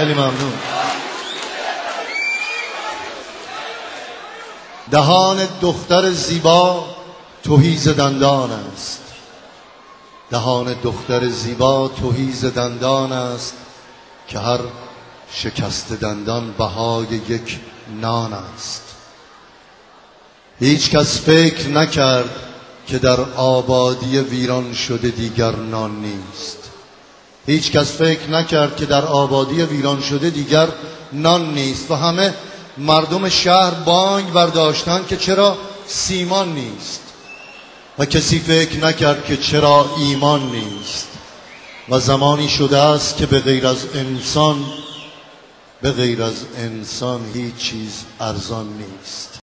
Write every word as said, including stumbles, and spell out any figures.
خیلی ممنون. دهان دختر زیبا تهی ز دندان است، دهان دختر زیبا تهی ز دندان است، که هر شکست دندان بهای یک نان است. هیچ کس فکر نکرد که در آبادی ویران شده دیگر نان نیست. هیچ کس فکر نکرد که در آبادی ویران شده دیگر نان نیست و همه مردم شهر بانگ برداشتند که چرا سیمان نیست و کسی فکر نکرد که چرا ایمان نیست. و زمانی شده است که به غیر از انسان به غیر از انسان هیچ چیز ارزان نیست.